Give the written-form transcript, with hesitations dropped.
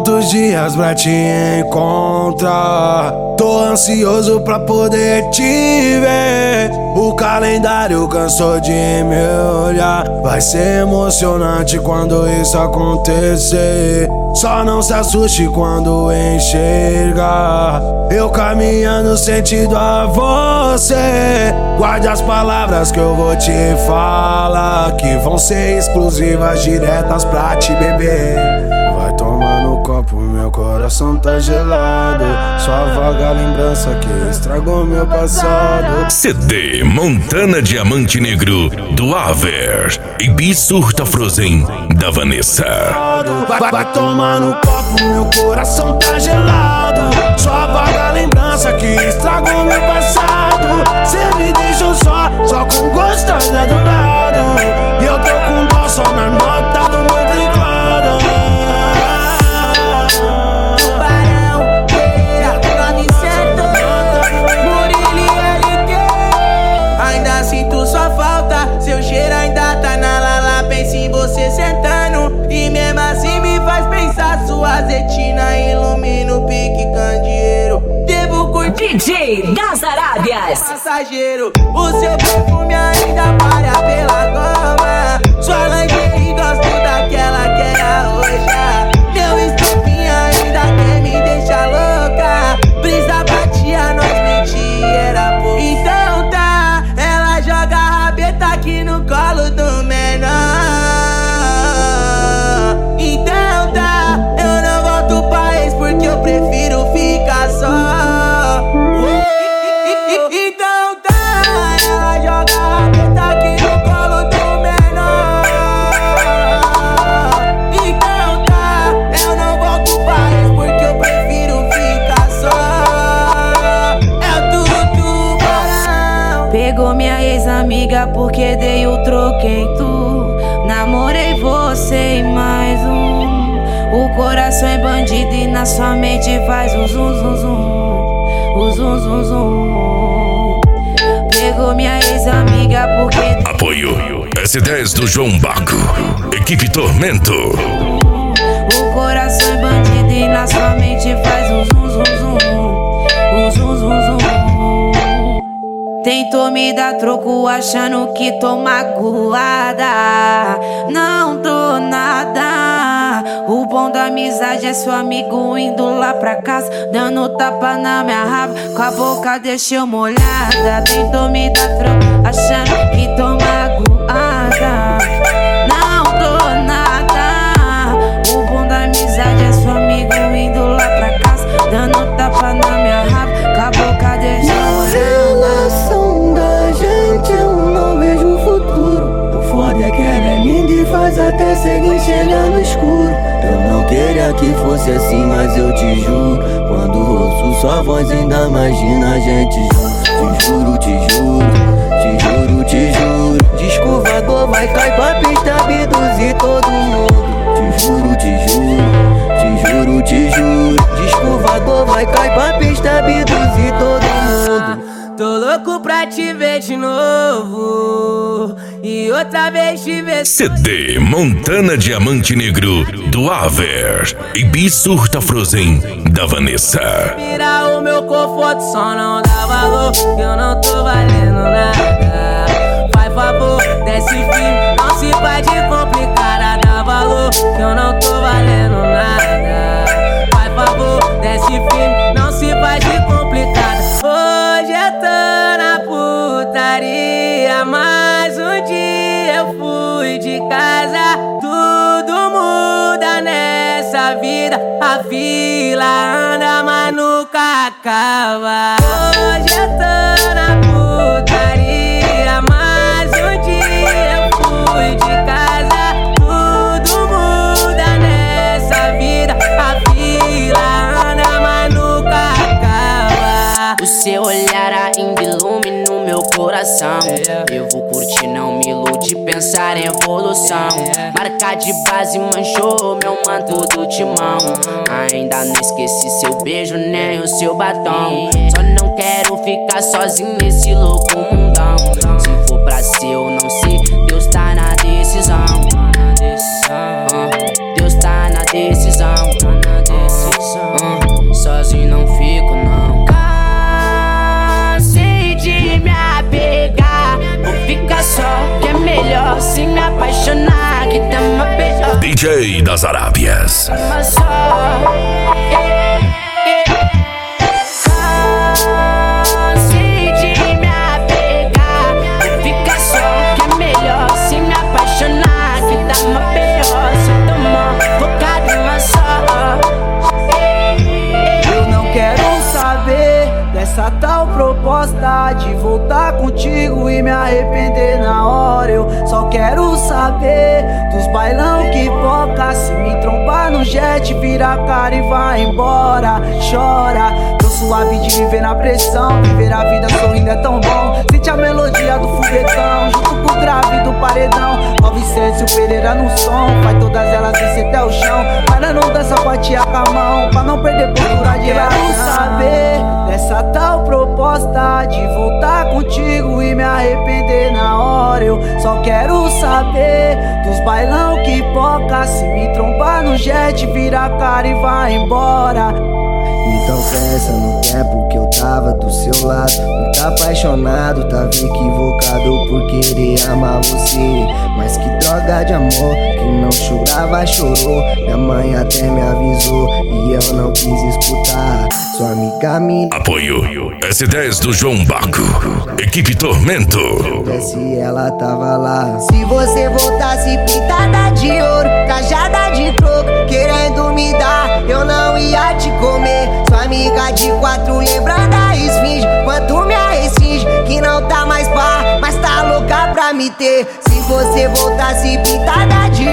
quantos dias pra te encontrar. Tô ansioso pra poder te ver. O calendário cansou de me olhar. Vai ser emocionante quando isso acontecer. Só não se assuste quando enxergar eu caminhando sentido a você. Guarde as palavras que eu vou te falar, que vão ser exclusivas, diretas pra te beber. Vai tomar no copo, meu coração tá gelado. Sua vaga lembrança que estragou meu passado. CD Montana Diamante Negro do Aver e Bissurta Frozen da Vanessa. Vai tomar no copo, meu coração tá gelado. Sua vaga lembrança que estragou meu passado. Cê me deixou só com gostosa do lado. E eu tô com dó só na nota do meu teclado. Ainda sinto sua falta, seu cheiro ainda tá na lala. Penso em você sentando e mesmo assim me faz pensar. Sua retina ilumina o pique candeeiro. Devo curtir DJ das Arábias. passageiro. O seu perfume ainda para pela goma. Sua lingerie gosto daquela que era roxa. Meu estopinho ainda quer me deixar louca. Brisa batia, nós mentia, era pouco. Então tá, ela joga a rabeta aqui no colo do menor. Então tá, eu não volto pra ex porque eu prefiro ficar só. Então tá, ela joga a rabeta aqui no colo do menor. Então tá, eu não volto pra ex porque eu prefiro ficar só. É tudo tubarão. Pegou minha ex-amiga porque dei o troco em tu. Namorei você e mais um. O coração é bandido e na sua mente faz o zum zum zum. O zum zum zum. Pegou minha ex-amiga porque Apoio S10 do João Baco, Equipe Tormento. o coração é bandido e na sua mente faz o zum zum zum. O zum zum zum. Tentou me dar troco achando que tô magoada. Não tô nada. O bom da amizade é seu amigo indo lá pra casa, dando tapa na minha raba, com a boca deixou molhada. Tentou me dar troco achando que tô magoada. Não tô nada. O bom da amizade é seu amigo indo lá pra casa, dando tapa na minha raba, com a boca deixou molhada. Da gente eu não vejo futuro. O foda é que ela é linda e faz até seguir enxergar no escuro. Eu não queria que fosse assim, mas eu te juro, quando ouço sua voz ainda imagina a gente junto. Te juro, te juro, te juro, te juro. Descovador vai cair pra pista, abduzir todo mundo. Te juro, te juro, te juro, te juro. Descovador vai cair pra pista, abduzir todo mundo. Tô louco pra te ver de novo e outra vez te ver. CD Montana Diamante Negro do Aver e Bissurta Frozen da Vanessa. Virar o meu conforto, só não dá valor, que eu não tô valendo nada. Faz favor, desce firme, não se faz de complicada. Dá valor, que eu não tô valendo nada. Faz favor, desce firme, não se faz de complicada. Hoje eu tô na putaria, mas um dia eu fui de casa. Tudo muda nessa vida, a fila anda, mas nunca acaba. Hoje eu tô na putaria, mas um dia eu fui de casa. Tudo muda nessa vida, a fila anda, mas nunca acaba. O seu olhar ainda ilumina o meu coração. Eu vou curtir, não me ilude, pensar em evolução. Marca de base manchou meu manto do timão. Ainda não esqueci seu beijo nem o seu batom. Só não quero ficar sozinho nesse louco mundão. Se for pra ser ou não ser, Deus tá na decisão. Deus tá na decisão. DJ das Arábias. Essa tal proposta de voltar contigo e me arrepender na hora. Eu só quero saber dos bailão que foca. Se me trombar no jet, vira a cara e vai embora. Chora, tô suave de viver na pressão. Viver a vida sorrindo é tão bom. Sente a melodia do foguetão junto com o grave do paredão. Ó Vicente e o Pereira no som, faz todas elas descer até o chão. Para não dançar, batia com a mão, pra não perder postura de lado. Quero saber dessa tal proposta de voltar contigo e me arrepender na hora. Eu só quero saber dos bailão que poca. Se me trombar no jet, vira a cara e vai embora. Então pensa no tempo que eu tava do seu lado, muito apaixonado, tava equivocado por querer amar você. Mas que droga de amor, quem não chorava chorou. Minha mãe até me avisou e eu não quis escutar. Sua amiga me... Apoio S10 do João Baco, equipe Tormento. Se ela tava lá. Se você voltasse pintada de ouro, cajada de troco, querendo me dar, eu não ia te comer. Sua amiga de 4 lembrando a esfinge, quanto me rescinge, que não tá mais pá, mas tá louca pra me ter. Se você voltasse pintada de